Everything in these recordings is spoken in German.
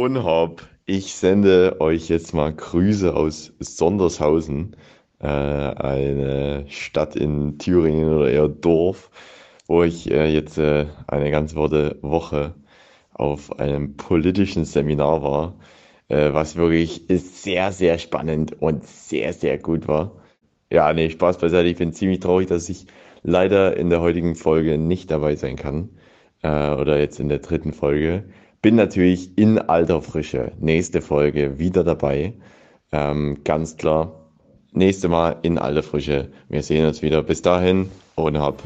Und ich sende euch jetzt mal Grüße aus Sondershausen, eine Stadt in Thüringen oder eher Dorf, wo ich jetzt eine ganze Woche auf einem politischen Seminar war, was wirklich sehr, sehr spannend und sehr, sehr gut war. Ja, nee, Spaß beiseite. Ich bin ziemlich traurig, dass ich leider in der heutigen Folge nicht dabei sein kann, oder jetzt in der dritten Folge. Bin natürlich in alter Frische. Nächste Folge wieder dabei. Ganz klar. Nächste Mal in alter Frische. Wir sehen uns wieder. Bis dahin und hab.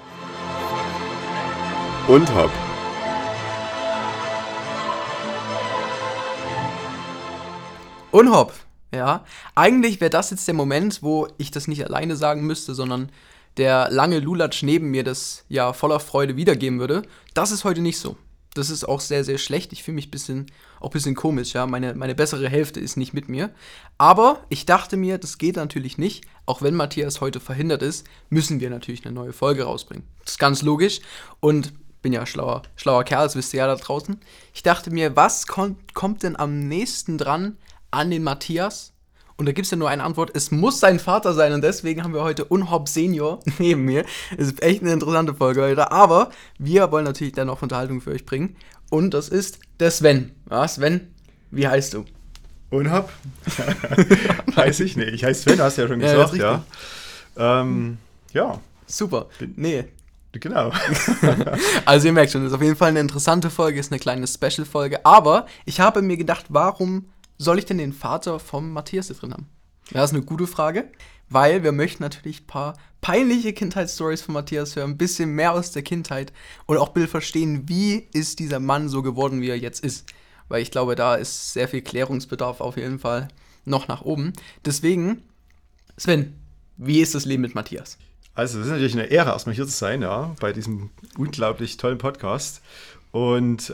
Und hab. Und hopp, ja. Eigentlich wäre das jetzt der Moment, wo ich das nicht alleine sagen müsste, sondern der lange Lulatsch neben mir das ja voller Freude wiedergeben würde. Das ist heute nicht so. Das ist auch sehr, sehr schlecht. Ich fühle mich auch ein bisschen komisch, ja. Meine bessere Hälfte ist nicht mit mir. Aber ich dachte mir, das geht natürlich nicht. Auch wenn Matthias heute verhindert ist, müssen wir natürlich eine neue Folge rausbringen. Das ist ganz logisch. Und bin ja schlauer Kerl, das wisst ihr ja da draußen. Ich dachte mir, was kommt denn am nächsten dran an den Matthias? Und da gibt es ja nur eine Antwort, es muss sein Vater sein. Und deswegen haben wir heute Unhopp Senior neben mir. Es ist echt eine interessante Folge heute. Aber wir wollen natürlich dann noch Unterhaltung für euch bringen. Und das ist der Sven. Ja, Sven, wie heißt du? Unhopp? Weiß ich nicht. Ich heiße Sven, hast du ja schon gesagt, ja. Ja. Super. Nee. Genau. Also ihr merkt schon, das ist auf jeden Fall eine interessante Folge, ist eine kleine Special-Folge. Aber ich habe mir gedacht, warum soll ich denn den Vater vom Matthias hier drin haben? Ja, das ist eine gute Frage, weil wir möchten natürlich ein paar peinliche Kindheitsstories von Matthias hören, ein bisschen mehr aus der Kindheit und auch Bill verstehen, wie ist dieser Mann so geworden, wie er jetzt ist. Weil ich glaube, da ist sehr viel Klärungsbedarf auf jeden Fall noch nach oben. Deswegen, Sven, wie ist das Leben mit Matthias? Also, es ist natürlich eine Ehre, erstmal hier zu sein, ja, bei diesem unglaublich tollen Podcast. Und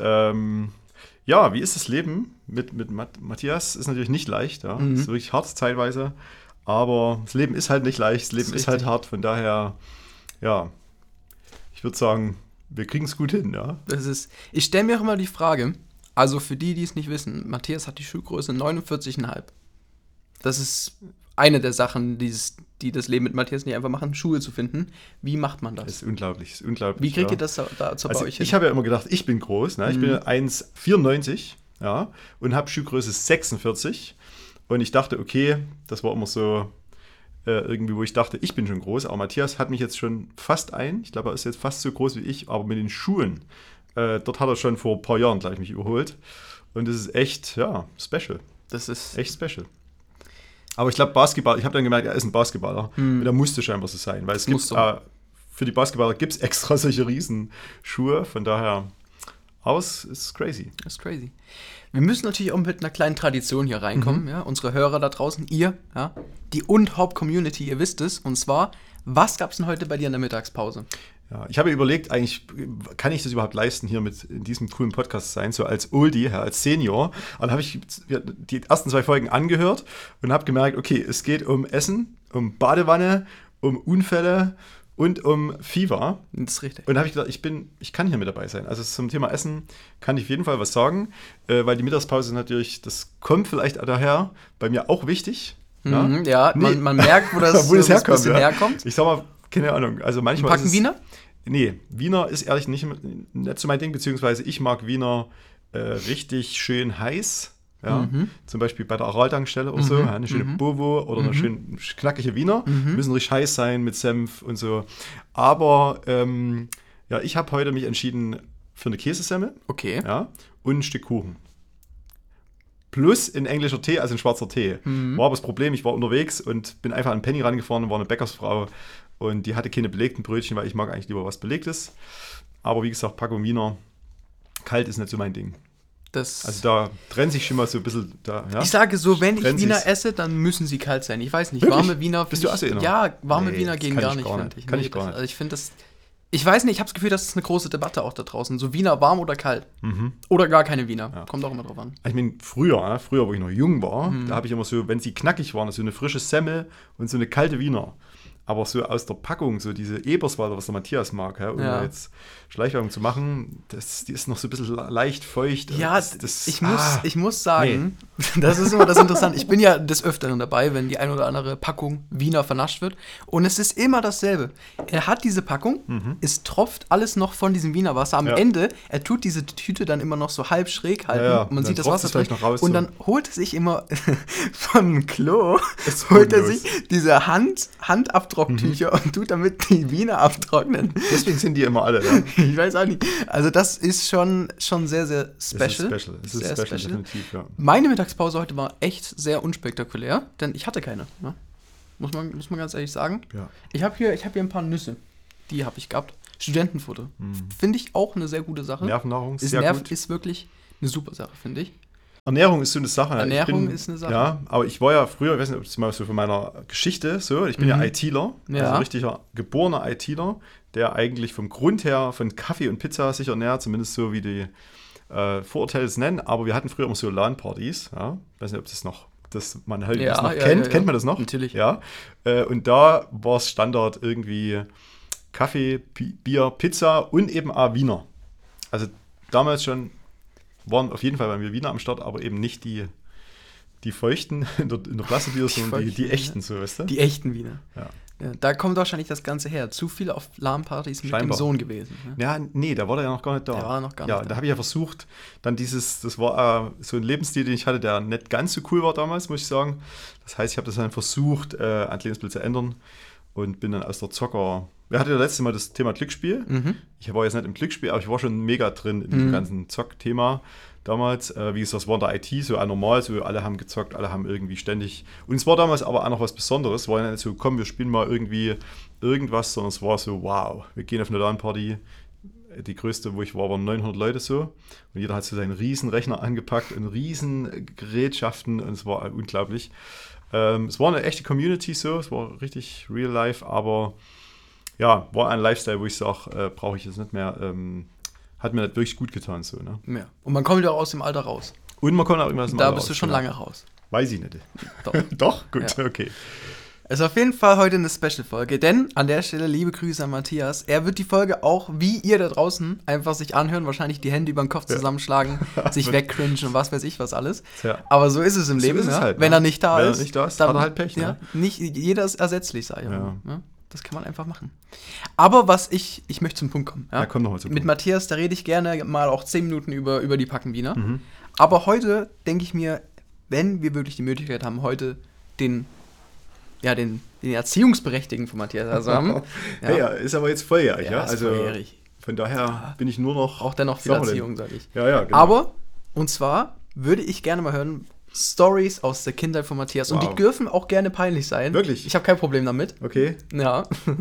ja, wie ist das Leben mit Matthias? Ist natürlich nicht leicht, ja. Ist wirklich hart zeitweise. Aber das Leben ist halt nicht leicht, das Leben ist halt hart. Von daher, ja, ich würde sagen, wir kriegen es gut hin, ja. Ich stelle mir auch immer die Frage, also für die es nicht wissen, Matthias hat die Schuhgröße 49,5. Das ist eine der Sachen, die das Leben mit Matthias nicht einfach machen, Schuhe zu finden. Wie macht man das? Das ist unglaublich, Wie kriegt ihr das da bei euch hin? Ich habe ja immer gedacht, ich bin groß, ne? Ich bin 1,94, ja, und habe Schuhgröße 46. Und ich dachte, okay, das war immer so irgendwie, wo ich dachte, ich bin schon groß. Aber Matthias hat mich jetzt schon fast ich glaube, er ist jetzt fast so groß wie ich, aber mit den Schuhen, dort hat er schon vor ein paar Jahren gleich mich überholt. Und das ist echt, ja, special. Das ist echt special. Aber ich glaube, Basketball, ich habe dann gemerkt, er ist ein Basketballer. Und er musste scheinbar so sein, weil es gibt für die Basketballer gibt es extra solche Riesenschuhe. Von daher, ist crazy. Das ist crazy. Wir müssen natürlich auch mit einer kleinen Tradition hier reinkommen. Ja? Unsere Hörer da draußen, ihr, ja? Die Und-Haupt-Community, ihr wisst es. Und zwar, was gab es denn heute bei dir in der Mittagspause? Ja, ich habe überlegt, eigentlich kann ich das überhaupt leisten, hier mit in diesem coolen Podcast zu sein, so als Oldie, als Senior. Und dann habe ich die ersten 2 Folgen angehört und habe gemerkt, okay, es geht um Essen, um Badewanne, um Unfälle und um Fieber. Das ist richtig. Und da habe ich gedacht, ich kann hier mit dabei sein. Also zum Thema Essen kann ich auf jeden Fall was sagen, weil die Mittagspause natürlich, das kommt vielleicht daher, bei mir auch wichtig. Ja, man merkt, wo das herkommt. Ich sag mal, keine Ahnung. Also manchmal Packen Wiener? Nee, Wiener ist ehrlich nicht so mein Ding, beziehungsweise ich mag Wiener richtig schön heiß. Ja? Zum Beispiel bei der Araltankstelle oder so. Ja, eine schöne Bovo oder eine schön knackige Wiener. Müssen richtig heiß sein mit Senf und so. Aber ja, ich habe heute mich entschieden für eine Käsesemmel. Okay. Ja, und ein Stück Kuchen. Plus ein englischer Tee, also ein schwarzer Tee. War aber das Problem, ich war unterwegs und bin einfach an Penny rangefahren und war eine Bäckersfrau. Und die hatte keine belegten Brötchen, weil ich mag eigentlich lieber was Belegtes. Aber wie gesagt, Packung Wiener, kalt ist nicht so mein Ding. Also da trennt sich schon mal so ein bisschen. Ja? Ich sage so, wenn ich Wiener esse, dann müssen sie kalt sein. Ich weiß nicht, wirklich? Warme Wiener... Bist du Assi? Ja, warme Wiener gehen gar nicht. Kann ich gar nicht. Also ich finde das... Ich weiß nicht, ich habe das Gefühl, das ist eine große Debatte auch da draußen. So Wiener warm oder kalt. Oder gar keine Wiener. Ja. Kommt auch immer drauf an. Ich meine, früher, wo ich noch jung war, da habe ich immer so, wenn sie knackig waren, so eine frische Semmel und so eine kalte Wiener. Aber so aus der Packung, so diese Eberswalder, was der Matthias mag, ja, um Ja. jetzt Schleichwerbung zu machen, die ist noch so ein bisschen leicht feucht. Ja, das, ich muss sagen, das ist immer das Interessante. Ich bin ja des Öfteren dabei, wenn die ein oder andere Packung Wiener vernascht wird. Und es ist immer dasselbe. Er hat diese Packung, es tropft alles noch von diesem Wiener Wasser. Am Ja. Ende, er tut diese Tüte dann immer noch so halb schräg halten. Ja, und man dann sieht das tropft Wasser es vielleicht drin. noch raus, Und so. dann holt er sich immer vom Klo, ist holt er bodenlos. sich diese Handabtrocktücher und tut damit die Wiener abtrocknen. Deswegen sind die immer alle da. Ich weiß auch nicht. Also das ist schon sehr, sehr special. Es ist Sehr special, definitiv, ja. Meine Mittagspause heute war echt sehr unspektakulär, denn ich hatte keine. Ne? Muss man ganz ehrlich sagen. Ja. Ich habe hier ein paar Nüsse. Die habe ich gehabt. Studentenfutter. Finde ich auch eine sehr gute Sache. Nervennahrung ist, sehr gut. ist wirklich eine super Sache, finde ich. Ernährung ist so eine Sache. Ernährung ist eine Sache. Ja, aber ich war ja früher, ich weiß nicht, ob das mal so von meiner Geschichte so, ich bin ja ITler, Ja. also ein richtiger geborener ITler, der eigentlich vom Grund her von Kaffee und Pizza sich ernährt, zumindest so wie die Vorurteile es nennen, aber wir hatten früher immer so LAN-Partys, ja, ich weiß nicht, ob das man halt Ja, noch ja, kennt. ja. Kennt man das noch? Natürlich. Ja. Und da war es Standard irgendwie Kaffee, Bier, Pizza und eben auch Wiener. Also damals schon waren auf jeden Fall bei mir Wiener am Start, aber eben nicht die feuchten in der Plastikbier, sondern die feuchten, echten, so, weißt du? Die echten Wiener. Ja. Ja, da kommt wahrscheinlich das Ganze her. Zu viel auf LAN-Partys mit dem Scheinbar. Sohn gewesen. Ne? Ja, nee, da war der ja noch gar nicht da. Der war noch gar ja, nicht da. da habe ich ja versucht, dann das war so ein Lebensstil, den ich hatte, der nicht ganz so cool war damals, muss ich sagen. Das heißt, ich habe das dann versucht, an Lebensbild zu ändern und bin dann aus der Zocker. Wir hatten ja letztes Mal das Thema Glücksspiel. Ich war jetzt nicht im Glücksspiel, aber ich war schon mega drin in diesem ganzen Zock-Thema damals. Wie gesagt, das war in der IT so normal, so alle haben gezockt, alle haben irgendwie ständig. Und es war damals aber auch noch was Besonderes. Es war ja nicht so, komm, wir spielen mal irgendwie irgendwas, sondern es war so, wow, wir gehen auf eine LAN-Party. Die größte, wo ich war, waren 900 Leute so. Und jeder hat so seinen riesen Rechner angepackt und riesen Gerätschaften und es war unglaublich. Es war eine echte Community so, es war richtig real life, aber ja, war ein Lifestyle, wo ich sage, brauche ich jetzt nicht mehr, hat mir nicht wirklich gut getan so, ne? Ja. Und man kommt ja auch aus dem Alter raus. Und man kann auch irgendwas Da bist du schon lange raus. Weiß ich nicht. Doch. Doch? Gut, Ja. okay. Es ist auf jeden Fall heute eine Special-Folge, denn an der Stelle liebe Grüße an Matthias. Er wird die Folge auch, wie ihr da draußen, einfach sich anhören, wahrscheinlich die Hände über den Kopf zusammenschlagen, sich wegcringen und was weiß ich was alles. Ja. Aber so ist es im So Leben, ist es ja? halt, Wenn ne? er nicht da Wenn er ist. nicht da ist, dann, hat er halt Pech, ja, ne? Nicht jeder ist ersetzlich, sag ich Ja. mal. Ne? Das kann man einfach machen. Aber ich möchte zum Punkt kommen. Ja? Ja, komm noch mal zum Mit Punkt. Matthias, da rede ich gerne mal auch 10 Minuten über die Packenwiener. Aber heute denke ich mir, wenn wir wirklich die Möglichkeit haben, heute den Erziehungsberechtigten von Matthias also haben. Ja. Hey, ja, ist aber jetzt volljährig, ja? ist Also volljährig. von daher bin ich nur noch. Auch dennoch viel Sag mal Erziehung, sage ich. Ja, genau. Aber, und zwar würde ich gerne mal hören, Stories aus der Kindheit von Matthias. Und Wow. die dürfen auch gerne peinlich sein. Wirklich? Ich habe kein Problem damit. Okay. Ja.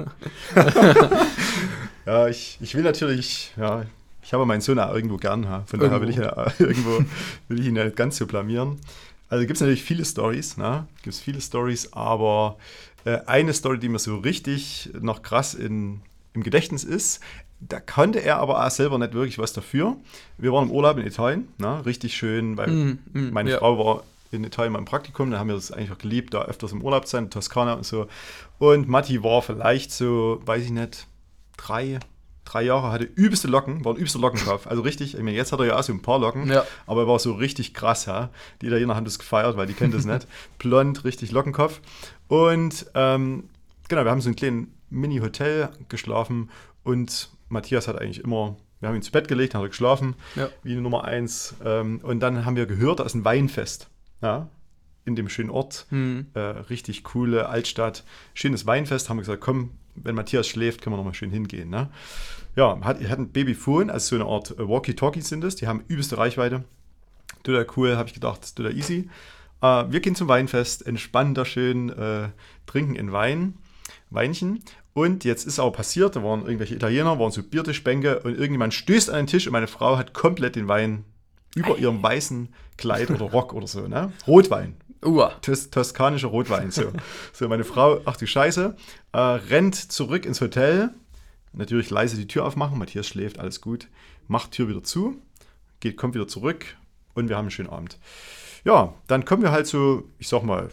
Ja, ich will natürlich, ja, ich habe meinen Sohn auch irgendwo gern, ja. Von daher will ich ja will ich ihn ja nicht ganz so blamieren. Also gibt es natürlich viele Stories, ne? Gibt es viele Stories, aber eine Story, die mir so richtig noch krass im Gedächtnis ist, da konnte er aber auch selber nicht wirklich was dafür. Wir waren im Urlaub in Italien, ne? Richtig schön, weil meine ja. Frau war in Italien mal im Praktikum, da haben wir das eigentlich auch geliebt, da öfters im Urlaub zu sein, in Toskana und so. Und Matti war vielleicht so, weiß ich nicht, 3 Jahre, hatte übelste Locken, war ein übelster Lockenkopf. Also richtig, ich meine, jetzt hat er ja auch so ein paar Locken, Ja. aber er war so richtig krass, ja. Die Italiener haben das gefeiert, weil die kennen das nicht. Blond, richtig Lockenkopf. Und genau, wir haben so ein kleines Mini-Hotel geschlafen und Matthias hat eigentlich immer, wir haben ihn zu Bett gelegt, dann hat er geschlafen, Ja. wie Nummer 1. Und dann haben wir gehört, da ist ein Weinfest, ja, in dem schönen Ort. Richtig coole Altstadt, schönes Weinfest. Haben wir gesagt, komm, wenn Matthias schläft, können wir noch mal schön hingehen. Ne? Ja, hat ein Babyphone, also so eine Art Walkie-Talkie sind es. Die haben übelste Reichweite. Total cool, habe ich gedacht, total easy. Wir gehen zum Weinfest, entspannen da schön, trinken in Weinchen. Und jetzt ist aber passiert, da waren irgendwelche Italiener, waren so Biertischbänke und irgendjemand stößt an den Tisch und meine Frau hat komplett den Wein über ihrem weißen Kleid oder Rock oder so, ne? Rotwein. Toskanischer Rotwein. So, meine Frau, ach du Scheiße, rennt zurück ins Hotel. Natürlich leise die Tür aufmachen. Matthias schläft, alles gut. Macht Tür wieder zu, kommt wieder zurück und wir haben einen schönen Abend. Ja, dann kommen wir halt so, ich sag mal,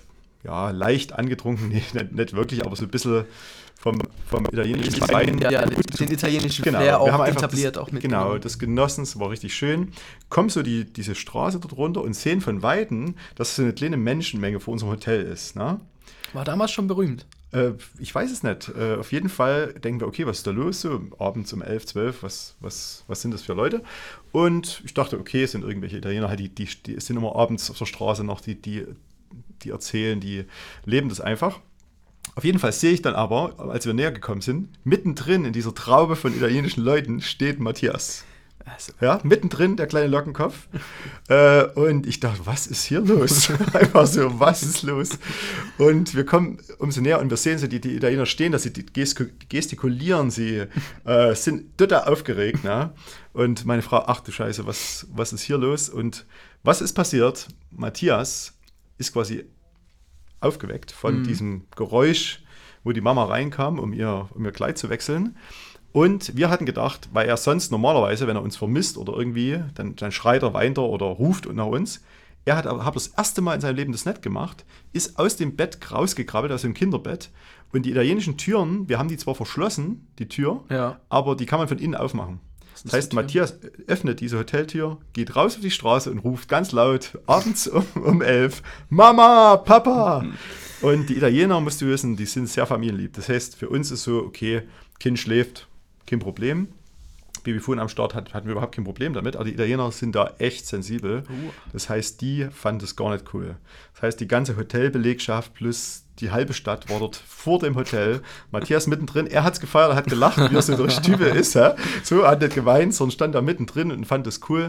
ja, leicht angetrunken, nee, nicht wirklich, aber so ein bisschen vom italienischen Wein. Ja, den italienischen Genau, Flair wir haben auch einfach etabliert, auch mit. Genau, das genossen, es war richtig schön. Kommen so diese Straße dort runter und sehen von Weitem, dass so eine kleine Menschenmenge vor unserem Hotel ist. Ne? War damals schon berühmt. Ich weiß es nicht. Auf jeden Fall denken wir, okay, was ist da los? So abends um 11, 12, was sind das für Leute? Und ich dachte, okay, es sind irgendwelche Italiener, halt, die sind immer abends auf der Straße noch, die erzählen, die leben das einfach. Auf jeden Fall sehe ich dann aber, als wir näher gekommen sind, mittendrin in dieser Traube von italienischen Leuten steht Matthias. Also, Ja, mittendrin der kleine Lockenkopf. Und ich dachte, was ist hier los? Einfach so, was ist los? Und wir kommen umso näher und wir sehen so, die Italiener stehen, dass sie gestikulieren, sie sind total aufgeregt. Ne? Und meine Frau, ach du Scheiße, was ist hier los? Und was ist passiert? Matthias ist quasi aufgeweckt von diesem Geräusch, wo die Mama reinkam, um ihr Kleid zu wechseln. Und wir hatten gedacht, weil er sonst normalerweise, wenn er uns vermisst oder irgendwie, dann schreit er, weint er oder ruft nach uns. Er hat das erste Mal in seinem Leben das nicht gemacht, ist aus dem Bett rausgekrabbelt, aus dem Kinderbett. Und die italienischen Türen, wir haben die zwar verschlossen, die Tür, ja. aber die kann man von innen aufmachen. Das heißt, Matthias öffnet diese Hoteltür, geht raus auf die Straße und ruft ganz laut abends um 11, Mama, Papa. Und die Italiener, musst du wissen, die sind sehr familienlieb. Das heißt, für uns ist so, okay, Kind schläft, kein Problem. Babyphone am Start hatten wir überhaupt kein Problem damit, aber die Italiener sind da echt sensibel. Das heißt, die fanden das gar nicht cool. Das heißt, die ganze Hotelbelegschaft plus die halbe Stadt war dort vor dem Hotel. Matthias mittendrin, er hat es gefeiert, er hat gelacht, wie er so durch Stübe ist. Ja? So, er hat nicht geweint, sondern stand da mittendrin und fand das cool.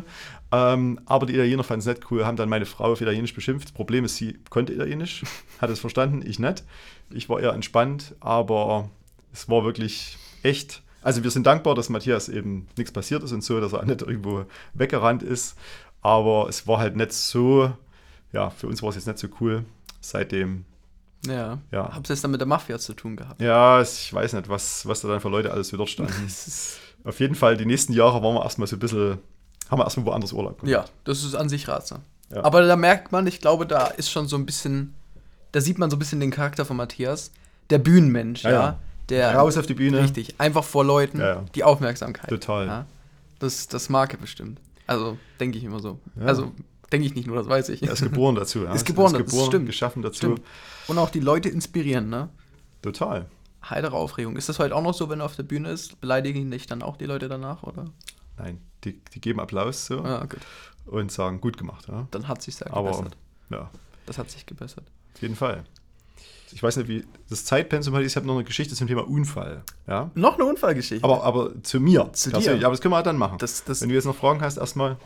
Aber die Italiener fanden es nicht cool, haben dann meine Frau auf Italienisch beschimpft. Das Problem ist, sie konnte Italienisch, hat es verstanden, ich nicht. Ich war eher entspannt, aber es war wirklich echt. Also wir sind dankbar, dass Matthias eben nichts passiert ist und so, dass er nicht irgendwo weggerannt ist. Aber es war halt nicht so, ja, für uns war es jetzt nicht so cool. Seitdem, ja. Habt ihr es dann mit der Mafia zu tun gehabt? Ja, ich weiß nicht, was da dann für Leute alles für dort standen. Auf jeden Fall, die nächsten Jahre waren wir erstmal so ein bisschen, haben wir erstmal woanders Urlaub gemacht. Ja, das ist an sich ratsam. Ja. Aber da merkt man, ich glaube, da ist schon so ein bisschen, da sieht man so ein bisschen den Charakter von Matthias. Der Bühnenmensch, ja. Der, raus auf die Bühne. Richtig, einfach vor Leuten, die Aufmerksamkeit. Total. Ja? Das mag er bestimmt. Also, denke ich immer so. Ja. Also, denke ich nicht nur, das weiß ich. Er ist geboren dazu. Ja. Ist geboren, das stimmt. Geschaffen dazu. Stimmt. Und auch die Leute inspirieren, ne? Total. Heitere Aufregung. Ist das heute auch noch so, wenn er auf der Bühne ist? Beleidigen dich dann auch die Leute danach, oder? Nein, die geben Applaus so gut. Und sagen, gut gemacht. Ja. Dann hat sich gebessert. Aber, ja. Das hat sich gebessert. Auf jeden Fall. Ich weiß nicht, wie das Zeitpensum heute ist. Ich habe noch eine Geschichte zum Thema Unfall. Ja? Noch eine Unfallgeschichte? Aber zu mir. Zu dir? Aber das können wir dann machen. Wenn du jetzt noch Fragen hast, erstmal.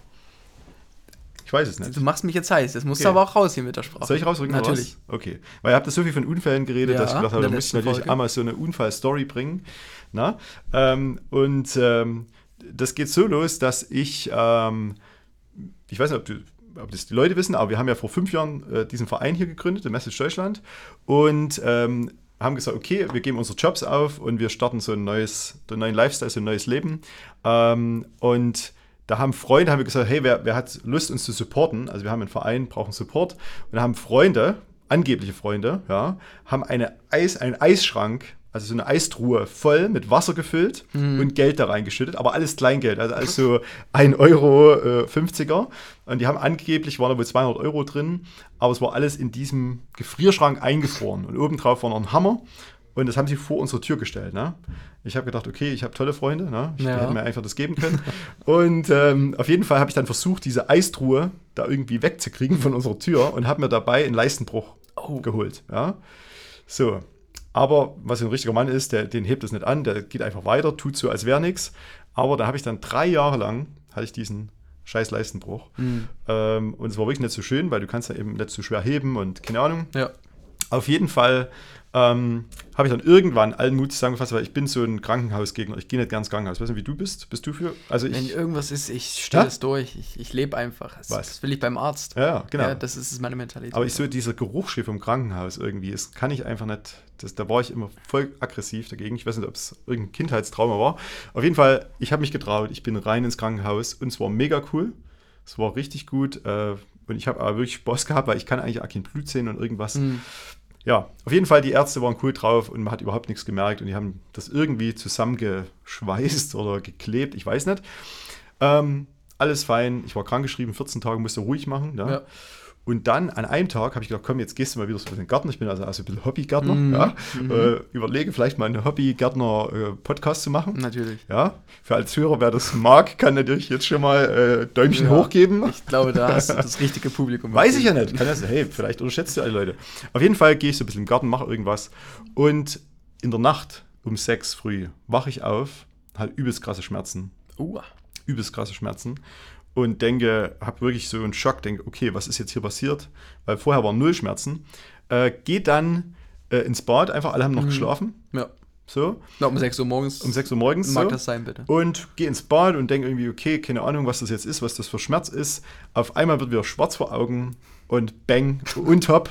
Ich weiß es nicht. Du machst mich jetzt heiß. Jetzt musst du aber auch raus hier mit der Sprache. Soll ich rausrücken? Natürlich. Okay. Weil ihr habt so viel von Unfällen geredet, dass ich gedacht habe, da müsste ich natürlich einmal so eine Unfallstory bringen. Na? Das geht so los, dass ich weiß nicht, ob das die Leute wissen, aber wir haben ja vor 5 Jahren diesen Verein hier gegründet, The Message Deutschland, und haben gesagt, okay, wir geben unsere Jobs auf und wir starten so einen neuen Lifestyle, so ein neues Leben. Und da haben Freunde, haben wir gesagt, hey, wer hat Lust, uns zu supporten? Also wir haben einen Verein, brauchen Support. Und da haben Freunde, angebliche Freunde, ja, haben einen Eisschrank, also so eine Eistruhe voll mit Wasser gefüllt und Geld da reingeschüttet, aber alles Kleingeld, also alles so 1 Euro 50er. Und die haben angeblich, waren da wohl 200 Euro drin, aber es war alles in diesem Gefrierschrank eingefroren. Und obendrauf war noch ein Hammer. Und das haben sie vor unsere Tür gestellt. Ne? Ich habe gedacht, okay, ich habe tolle Freunde. Ne? Die hätten mir einfach das geben können. Und auf jeden Fall habe ich dann versucht, diese Eistruhe da irgendwie wegzukriegen von unserer Tür und habe mir dabei einen Leistenbruch geholt. Ja? So. Aber was ein richtiger Mann ist, den hebt es nicht an, der geht einfach weiter, tut so, als wäre nichts. Aber da habe ich dann 3 Jahre lang, hatte ich diesen scheiß Leistenbruch. Und es war wirklich nicht so schön, weil du kannst ja eben nicht so schwer heben und keine Ahnung. Ja. Auf jeden Fall habe ich dann irgendwann allen Mut zusammengefasst, weil ich bin so ein Krankenhausgegner. Ich gehe nicht gern ins Krankenhaus. Ich weiß nicht, wie du bist. Bist du für? Also wenn irgendwas ist, ich stehe es durch. Ich lebe einfach. Das will ich beim Arzt. Ja, genau. Ja, das ist meine Mentalität. Aber dieser Geruchsschiff im Krankenhaus irgendwie, das kann ich einfach nicht. Da war ich immer voll aggressiv dagegen. Ich weiß nicht, ob es irgendein Kindheitstrauma war. Auf jeden Fall, ich habe mich getraut. Ich bin rein ins Krankenhaus und es war mega cool. Es war richtig gut. Und ich habe aber wirklich Spaß gehabt, weil ich kann eigentlich auch kein Blut sehen und irgendwas. Ja, auf jeden Fall, die Ärzte waren cool drauf und man hat überhaupt nichts gemerkt und die haben das irgendwie zusammengeschweißt oder geklebt, ich weiß nicht. Alles fein, ich war krankgeschrieben, 14 Tage musste ruhig machen. Ne? Ja. Und dann an einem Tag habe ich gedacht, komm, jetzt gehst du mal wieder so ein bisschen in den Garten. Ich bin also ein bisschen Hobbygärtner. Ja? Überlege vielleicht mal einen Hobbygärtner-Podcast zu machen. Natürlich. Ja, für als Hörer, wer das mag, kann natürlich jetzt schon mal Däumchen hoch geben. Ich glaube, da hast du das richtige Publikum. Weiß ich ja nicht. Kann das, hey, vielleicht unterschätzt du alle Leute. Auf jeden Fall gehe ich so ein bisschen in den Garten, mache irgendwas. Und in der Nacht um 6 früh wache ich auf, halt übelst krasse Schmerzen. Übelst krasse Schmerzen. Und habe wirklich so einen Schock, denke, okay, was ist jetzt hier passiert? Weil vorher waren 0 Schmerzen. Gehe dann ins Bad, einfach alle haben noch geschlafen. Ja. So. Um 6 Uhr morgens. Um 6 Uhr morgens. Mag so. das sein, bitte. Und gehe ins Bad und denke irgendwie, okay, keine Ahnung, was das jetzt ist, was das für Schmerz ist. Auf einmal wird wieder schwarz vor Augen und bang, und top.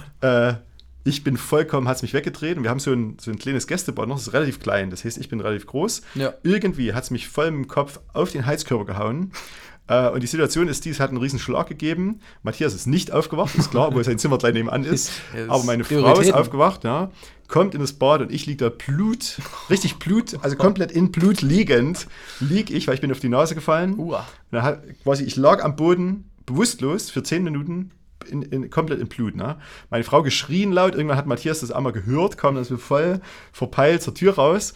Ich bin vollkommen, hat es mich weggedreht und wir haben so ein kleines Gästebad noch, das ist relativ klein, das heißt, ich bin relativ groß. Ja. Irgendwie hat es mich voll im Kopf auf den Heizkörper gehauen. Und die Situation ist es hat einen riesen Schlag gegeben. Matthias ist nicht aufgewacht, ist klar, obwohl sein Zimmer gleich nebenan ist. Aber meine Frau ist aufgewacht, ja, kommt in das Bad und ich liege da richtig Blut, also komplett in Blut liegend, liege ich, weil ich bin auf die Nase gefallen. Und dann ich lag am Boden, bewusstlos, für 10 Minuten, komplett in Blut. Ne? Meine Frau geschrien laut, irgendwann hat Matthias das einmal gehört, kam dann so voll verpeilt zur Tür raus.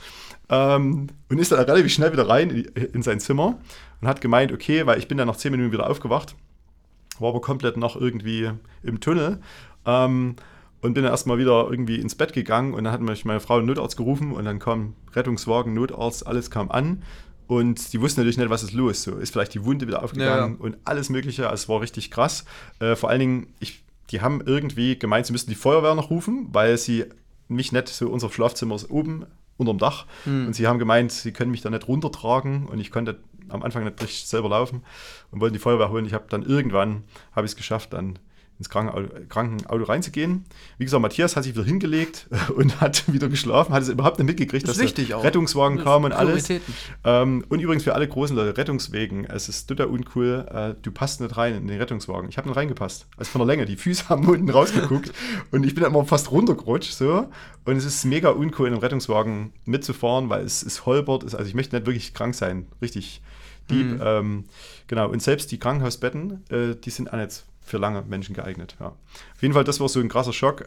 Und ist dann relativ schnell wieder rein in sein Zimmer und hat gemeint, okay, weil ich bin dann nach 10 Minuten wieder aufgewacht, war aber komplett noch irgendwie im Tunnel und bin dann erstmal wieder irgendwie ins Bett gegangen und dann hat mich meine Frau einen Notarzt gerufen und dann kam Rettungswagen, Notarzt, alles kam an und die wussten natürlich nicht, was ist los. So ist vielleicht die Wunde wieder aufgegangen und alles mögliche, also es war richtig krass. Vor allen Dingen, die haben irgendwie gemeint, sie müssten die Feuerwehr noch rufen, weil sie mich nicht, so unser Schlafzimmer ist oben unterm Dach. Und sie haben gemeint, sie können mich da nicht runtertragen und ich konnte am Anfang nicht richtig selber laufen und wollten die Feuerwehr holen. Ich habe dann irgendwann, habe ich es geschafft, dann ins Krankenauto reinzugehen. Wie gesagt, Matthias hat sich wieder hingelegt und hat wieder geschlafen, hat es überhaupt nicht mitgekriegt, dass der Rettungswagen kam und alles. Und übrigens für alle großen Leute, Rettungswegen, es ist total uncool, du passt nicht rein in den Rettungswagen. Ich habe nicht reingepasst, also von der Länge, die Füße haben unten rausgeguckt und ich bin immer fast runtergerutscht, so. Und es ist mega uncool, in einem Rettungswagen mitzufahren, weil es holpert, also ich möchte nicht wirklich krank sein, richtig deep. Genau, und selbst die Krankenhausbetten, die sind auch nicht für lange Menschen geeignet. Ja. Auf jeden Fall, das war so ein krasser Schock.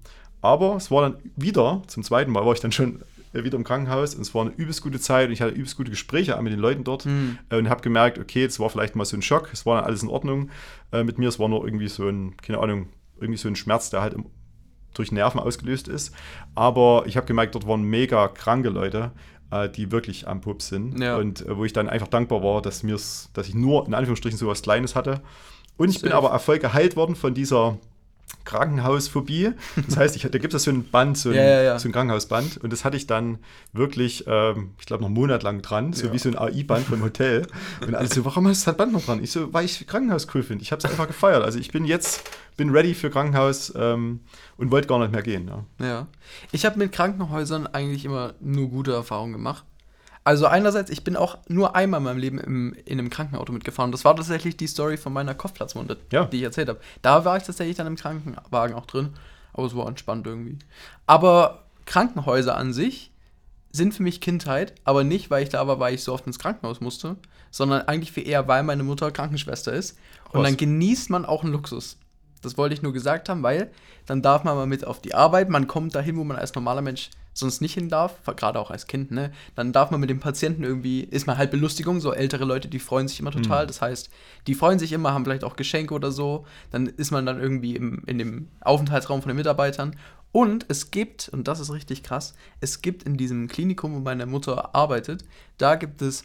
Aber es war dann wieder, zum zweiten Mal war ich dann schon wieder im Krankenhaus und es war eine übelst gute Zeit und ich hatte übelst gute Gespräche mit den Leuten dort und habe gemerkt, okay, es war vielleicht mal so ein Schock, es war dann alles in Ordnung mit mir, es war nur irgendwie so ein, keine Ahnung, irgendwie so ein Schmerz, der halt durch Nerven ausgelöst ist. Aber ich habe gemerkt, dort waren mega kranke Leute, die wirklich am Pups sind und wo ich dann einfach dankbar war, dass ich nur in Anführungsstrichen so was Kleines hatte. Und ich bin aber voll geheilt worden von dieser Krankenhausphobie. Das heißt, da gibt es so ein Band, so ein Krankenhausband. Und das hatte ich dann wirklich, ich glaube, noch einen Monat lang dran, so wie so ein AI-Band vom Hotel. Und alle so, warum hast du das Band noch dran? Ich so, weil ich Krankenhaus cool finde. Ich habe es einfach gefeiert. Also ich bin ready für Krankenhaus und wollte gar nicht mehr gehen. Ja. Ich habe mit Krankenhäusern eigentlich immer nur gute Erfahrungen gemacht. Also einerseits, ich bin auch nur einmal in meinem Leben in einem Krankenauto mitgefahren. Das war tatsächlich die Story von meiner Kopfplatzwunde, die ich erzählt habe. Da war ich tatsächlich dann im Krankenwagen auch drin. Aber es war entspannt irgendwie. Aber Krankenhäuser an sich sind für mich Kindheit. Aber nicht, weil ich da war, weil ich so oft ins Krankenhaus musste. Sondern eigentlich viel eher, weil meine Mutter Krankenschwester ist. Und dann genießt man auch einen Luxus. Das wollte ich nur gesagt haben, weil dann darf man mal mit auf die Arbeit. Man kommt dahin, wo man als normaler Mensch sonst nicht hin darf, gerade auch als Kind, ne? Dann darf man mit dem Patienten irgendwie, ist man halt Belustigung, so ältere Leute, die freuen sich immer total. Das heißt, die freuen sich immer, haben vielleicht auch Geschenke oder so. Dann ist man dann irgendwie in dem Aufenthaltsraum von den Mitarbeitern. Und es gibt, und das ist richtig krass, es gibt in diesem Klinikum, wo meine Mutter arbeitet, da gibt es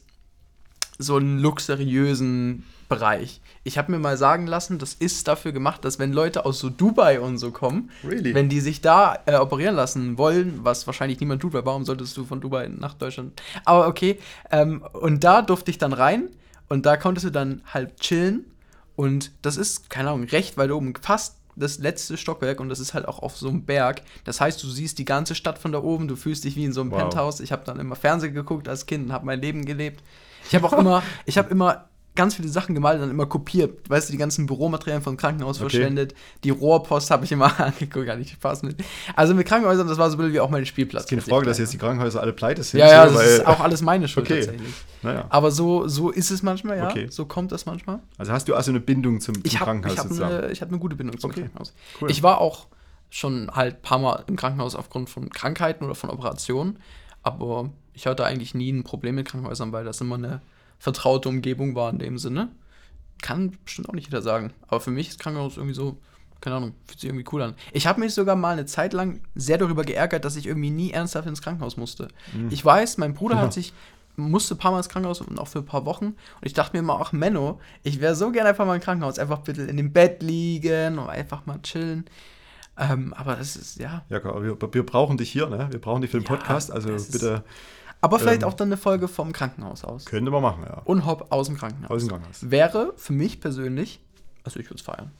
so einen luxuriösen Bereich. Ich habe mir mal sagen lassen, das ist dafür gemacht, dass wenn Leute aus so Dubai und so kommen, wenn die sich da operieren lassen wollen, was wahrscheinlich niemand tut, weil warum solltest du von Dubai nach Deutschland? Aber okay, und da durfte ich dann rein und da konntest du dann halt chillen und das ist, keine Ahnung, recht weit oben, fast das letzte Stockwerk und das ist halt auch auf so einem Berg. Das heißt, du siehst die ganze Stadt von da oben, du fühlst dich wie in so einem Penthouse. Ich habe dann immer Fernsehen geguckt als Kind und habe mein Leben gelebt. Ich habe immer ganz viele Sachen gemalt und dann immer kopiert. Weißt du, die ganzen Büromaterialien vom Krankenhaus verschwendet. Die Rohrpost habe ich immer angeguckt, gar nicht Spaß mit. Also mit Krankenhäusern, das war so wie auch mein Spielplatz. Das ist keine Frage, dass jetzt die Krankenhäuser alle pleite sind. Ja, das ist auch alles meine Schuld tatsächlich. Naja. Aber so ist es manchmal, ja. Okay. So kommt das manchmal. Also hast du also eine Bindung zum Krankenhaus sozusagen? Ich habe eine gute Bindung zum Krankenhaus. Cool. Ich war auch schon halt ein paar Mal im Krankenhaus aufgrund von Krankheiten oder von Operationen. Aber ich hatte eigentlich nie ein Problem mit Krankenhäusern, weil das immer eine vertraute Umgebung war in dem Sinne. Kann bestimmt auch nicht jeder sagen. Aber für mich ist Krankenhaus irgendwie so, keine Ahnung, fühlt sich irgendwie cool an. Ich habe mich sogar mal eine Zeit lang sehr darüber geärgert, dass ich irgendwie nie ernsthaft ins Krankenhaus musste. Ich weiß, mein Bruder musste ein paar Mal ins Krankenhaus und auch für ein paar Wochen. Und ich dachte mir immer, ach Menno, ich wäre so gerne einfach mal im Krankenhaus. Einfach bitte in dem Bett liegen und einfach mal chillen. Aber das ist, ja. Ja, klar, wir brauchen dich hier, ne? Wir brauchen dich für den Podcast, also bitte. Aber vielleicht auch dann eine Folge vom Krankenhaus aus. Könnte man machen, ja. Und Hop aus dem Krankenhaus. Aus dem Krankenhaus. Wäre für mich persönlich, also ich würde es feiern.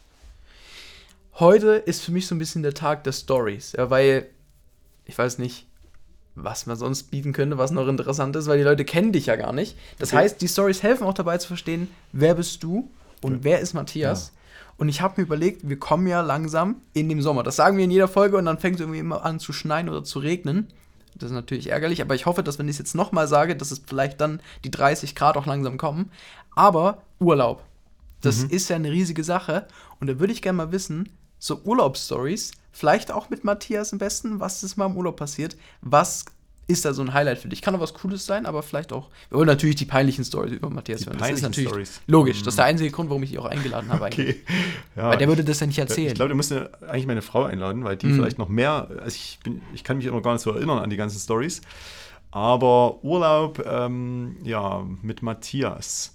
Heute ist für mich so ein bisschen der Tag der Stories, ja, weil ich weiß nicht, was man sonst bieten könnte, was noch interessant ist, weil die Leute kennen dich ja gar nicht. Das heißt, die Stories helfen auch dabei zu verstehen, wer bist du und wer ist Matthias. Ja. Und ich habe mir überlegt, wir kommen ja langsam in den Sommer. Das sagen wir in jeder Folge und dann fängt es irgendwie immer an zu schneien oder zu regnen. Das ist natürlich ärgerlich, aber ich hoffe, dass wenn ich es jetzt nochmal sage, dass es vielleicht dann die 30 Grad auch langsam kommen. Aber Urlaub, das ist ja eine riesige Sache. Und da würde ich gerne mal wissen, so Urlaubsstories, vielleicht auch mit Matthias am besten, was ist mal im Urlaub passiert, was ist da so ein Highlight für dich? Kann doch was Cooles sein, aber vielleicht auch, wir wollen natürlich die peinlichen Stories über Matthias hören. Das ist natürlich Stories. Logisch, das ist der einzige Grund, warum ich dich auch eingeladen habe eigentlich. Ja, weil der würde das ja nicht erzählen. Ich glaube, du musst ja eigentlich meine Frau einladen, weil die vielleicht noch mehr, also ich kann mich immer gar nicht so erinnern an die ganzen Stories, aber Urlaub, mit Matthias,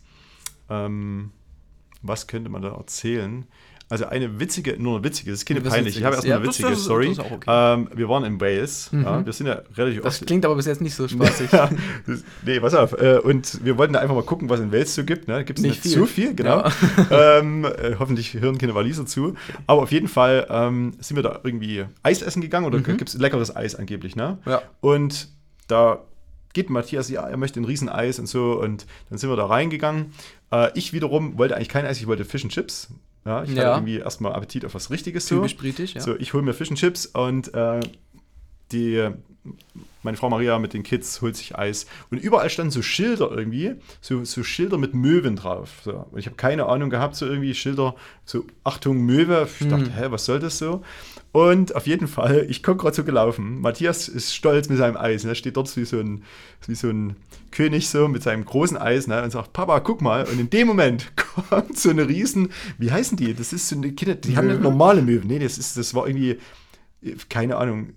was könnte man da erzählen? Also das ist keine peinlich. Ich habe erstmal eine witzige Story. Das ist auch okay. Wir waren in Wales. Ja, wir sind ja relativ Das klingt aber bis jetzt nicht so spaßig. Nee, pass auf. Und wir wollten da einfach mal gucken, was in Wales so gibt. Ne? Gibt es nicht zu viel, genau. Ja. Hoffentlich hören keine Waliser zu. Aber auf jeden Fall sind wir da irgendwie Eis essen gegangen oder gibt es leckeres Eis angeblich. Ne? Ja. Und da geht Matthias, ja, er möchte ein Rieseneis und so. Und dann sind wir da reingegangen. Ich wiederum wollte eigentlich kein Eis, ich wollte Fish and Chips. Ja, ich hatte irgendwie erstmal Appetit auf was Richtiges. Typisch britisch, ja. So, ich hole mir Fish and Chips und meine Frau Maria mit den Kids holt sich Eis. Und überall standen so Schilder irgendwie, so Schilder mit Möwen drauf. So. Und ich habe keine Ahnung gehabt, so irgendwie Schilder, so Achtung Möwe. Ich dachte, was soll das so? Und auf jeden Fall, ich komme gerade so gelaufen. Matthias ist stolz mit seinem Eis. Er steht dort wie so ein König so mit seinem großen Eis, ne, und sagt, Papa, guck mal. Und in dem Moment kommt so eine Riesen, wie heißen die? Das ist so eine Kinder, die haben nicht normale Möwen. Nee, das war irgendwie, keine Ahnung.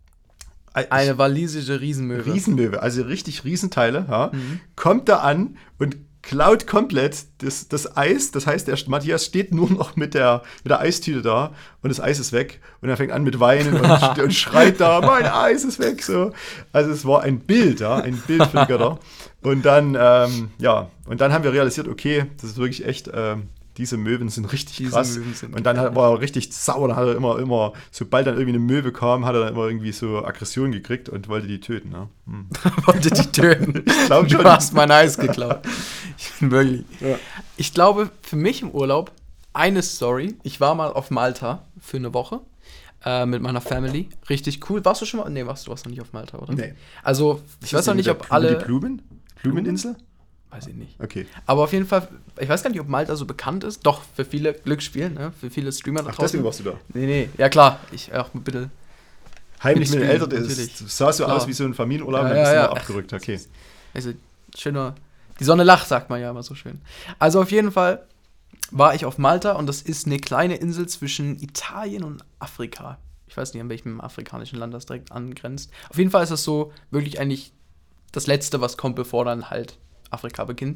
Eine walisische Riesenmöwe. Riesenmöwe, also richtig Riesenteile, ja. Kommt da an und klaut komplett das Eis. Das heißt, der Matthias steht nur noch mit der Eistüte da und das Eis ist weg. Und er fängt an mit Weinen und schreit da, mein Eis ist weg. So. Also es war ein Bild, ja, ein Bild für die Götter. Und dann, und dann haben wir realisiert, okay, das ist wirklich echt, diese Möwen sind richtig krass. Und dann war er richtig sauer. Dann hat er immer, sobald dann irgendwie eine Möwe kam, hat er dann immer irgendwie so Aggression gekriegt und wollte die töten. Ne? Wollte die töten? Ich glaube schon. Du hast mein Eis geklaut. Wirklich. Ja. Ich glaube, für mich im Urlaub eine Story. Ich war mal auf Malta für eine Woche mit meiner Family. Richtig cool. Warst du schon mal? Nee, du warst noch nicht auf Malta, oder? Nee. Also, ich weiß noch nicht, ob alle... Die Blumeninsel? Weiß ich nicht. Okay. Aber auf jeden Fall, ich weiß gar nicht, ob Malta so bekannt ist. Doch, für viele Glücksspiele, ne? Für viele Streamer da draußen. Deswegen warst du da? Nee. Ja, klar. Ich auch bitte. Heimlich mit den Eltern, das sah so aus wie so ein Familienurlaub, dann bist du nur abgerückt. Okay. Also, schöner... Die Sonne lacht, sagt man ja immer so schön. Also auf jeden Fall war ich auf Malta und das ist eine kleine Insel zwischen Italien und Afrika. Ich weiß nicht, an welchem afrikanischen Land das direkt angrenzt. Auf jeden Fall ist das so wirklich eigentlich das Letzte, was kommt, bevor dann halt Afrika beginnt.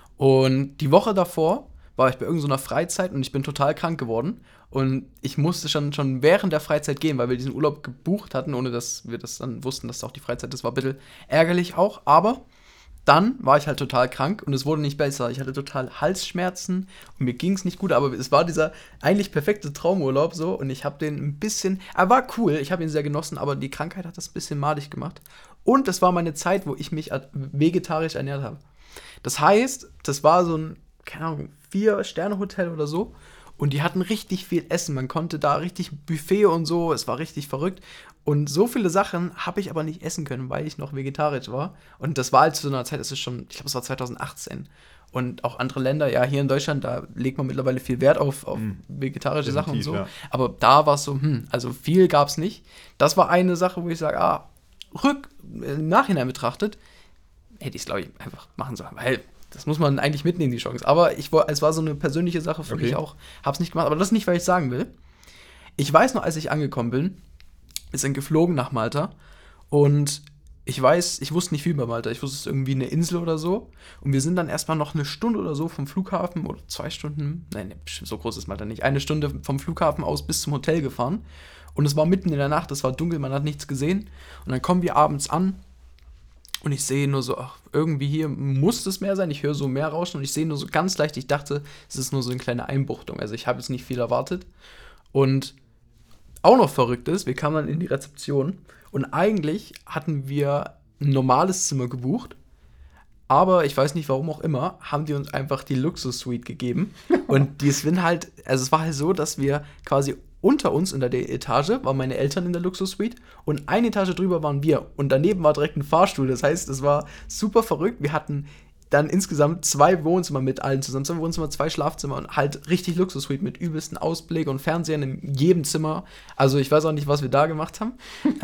Und die Woche davor war ich bei irgendeiner Freizeit und ich bin total krank geworden. Und ich musste schon während der Freizeit gehen, weil wir diesen Urlaub gebucht hatten, ohne dass wir das dann wussten, dass auch die Freizeit ist. War ein bisschen ärgerlich auch, aber dann war ich halt total krank und es wurde nicht besser. Ich hatte total Halsschmerzen und mir ging es nicht gut, aber es war dieser eigentlich perfekte Traumurlaub so und ich habe den ein bisschen, er war cool, ich habe ihn sehr genossen, aber die Krankheit hat das ein bisschen madig gemacht. Und das war meine Zeit, wo ich mich vegetarisch ernährt habe. Das heißt, das war so ein, keine Ahnung, 4-Sterne-Hotel oder so. Und die hatten richtig viel Essen. Man konnte da richtig Buffet und so. Es war richtig verrückt. Und so viele Sachen habe ich aber nicht essen können, weil ich noch vegetarisch war. Und das war halt zu so einer Zeit, das ist schon, ich glaube, es war 2018. Und auch andere Länder, ja, hier in Deutschland, da legt man mittlerweile viel Wert auf vegetarische Sachen und so. Ja. Aber da war es so, also viel gab es nicht. Das war eine Sache, wo ich sage, im Nachhinein betrachtet, hätte ich es, glaube ich, einfach machen sollen. Weil das muss man eigentlich mitnehmen, die Chance. Aber es war so eine persönliche Sache für mich auch. Hab's nicht gemacht, aber das ist nicht, weil ich sagen will. Ich weiß noch, als ich angekommen bin, wir sind geflogen nach Malta und ich wusste nicht viel über Malta. Ich wusste, es ist irgendwie eine Insel oder so. Und wir sind dann erstmal noch eine Stunde oder so vom Flughafen oder 2 Stunden, nein, so groß ist Malta nicht, 1 Stunde vom Flughafen aus bis zum Hotel gefahren. Und es war mitten in der Nacht, es war dunkel, man hat nichts gesehen. Und dann kommen wir abends an und ich sehe nur so, irgendwie hier muss es Meer sein. Ich höre so Meer rauschen und ich sehe nur so ganz leicht, ich dachte, es ist nur so eine kleine Einbuchtung. Also ich habe jetzt nicht viel erwartet. Und auch noch verrückt ist, wir kamen dann in die Rezeption und eigentlich hatten wir ein normales Zimmer gebucht, aber ich weiß nicht, warum auch immer, haben die uns einfach die Luxus-Suite gegeben. Und es war halt so, dass wir quasi unter uns in der Etage waren meine Eltern in der Luxus-Suite und eine Etage drüber waren wir. Und daneben war direkt ein Fahrstuhl. Das heißt, es war super verrückt. Wir hatten dann insgesamt 2 Wohnzimmer mit allen zusammen. 2 Wohnzimmer, 2 Schlafzimmer und halt richtig Luxus-Suite mit übelsten Ausblick und Fernsehern in jedem Zimmer. Also ich weiß auch nicht, was wir da gemacht haben.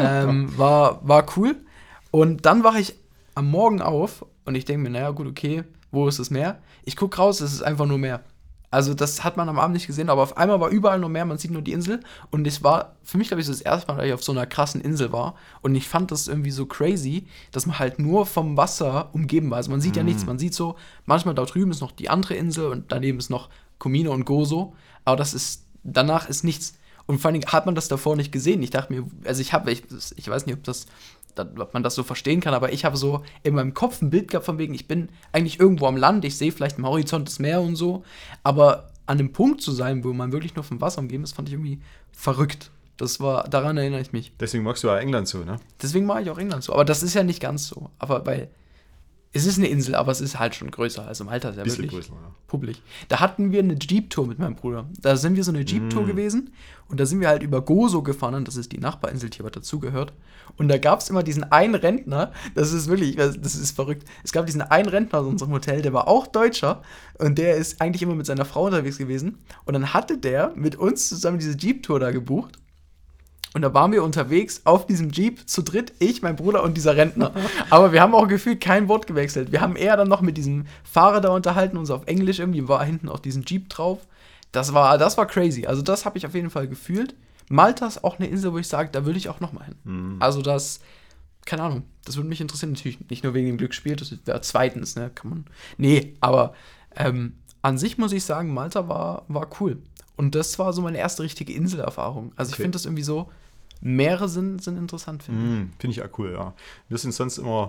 War cool. Und dann wache ich am Morgen auf und ich denke mir, naja, gut, okay, wo ist das Meer? Ich gucke raus, es ist einfach nur Meer. Also das hat man am Abend nicht gesehen, aber auf einmal war überall nur Meer, man sieht nur die Insel. Und es war für mich, glaube ich, das erste Mal, dass ich auf so einer krassen Insel war. Und ich fand das irgendwie so crazy, dass man halt nur vom Wasser umgeben war. Also man sieht ja nichts, man sieht so, manchmal da drüben ist noch die andere Insel und daneben ist noch Comino und Gozo. Aber danach ist nichts. Und vor allem hat man das davor nicht gesehen. Ich dachte mir, also ich weiß nicht, ob man das so verstehen kann, aber ich habe so in meinem Kopf ein Bild gehabt von wegen, ich bin eigentlich irgendwo am Land, ich sehe vielleicht am Horizont das Meer und so, aber an dem Punkt zu sein, wo man wirklich nur vom Wasser umgeben ist, fand ich irgendwie verrückt. Daran erinnere ich mich. Deswegen magst du ja England so, ne? Deswegen mag ich auch England so, aber das ist ja nicht ganz so. Aber weil es ist eine Insel, aber es ist halt schon größer. Also Malta ist ja wirklich größer, ja. publik. Da hatten wir eine Jeep-Tour mit meinem Bruder. Da sind wir so eine Jeep-Tour gewesen und da sind wir halt über Gozo gefahren und das ist die Nachbarinsel, die aber dazugehört. Und da gab es immer diesen einen Rentner, das ist verrückt. Es gab diesen einen Rentner aus unserem Hotel, der war auch Deutscher und der ist eigentlich immer mit seiner Frau unterwegs gewesen. Und dann hatte der mit uns zusammen diese Jeep-Tour da gebucht. Und da waren wir unterwegs auf diesem Jeep zu dritt, ich, mein Bruder und dieser Rentner. Aber wir haben auch gefühlt kein Wort gewechselt. Wir haben eher dann noch mit diesem Fahrer da unterhalten, uns auf Englisch irgendwie, war hinten auf diesem Jeep drauf. Das war crazy. Also das habe ich auf jeden Fall gefühlt. Malta ist auch eine Insel, wo ich sage, da würde ich auch noch mal hin. Also keine Ahnung, das würde mich interessieren. Natürlich nicht nur wegen dem Glücksspiel, das wäre zweitens, ne, aber an sich muss ich sagen, Malta war cool. Und das war so meine erste richtige Inselerfahrung. Also ich finde das irgendwie so, Meere sind interessant, finde ich. Finde ich auch cool, ja. Wir sind sonst immer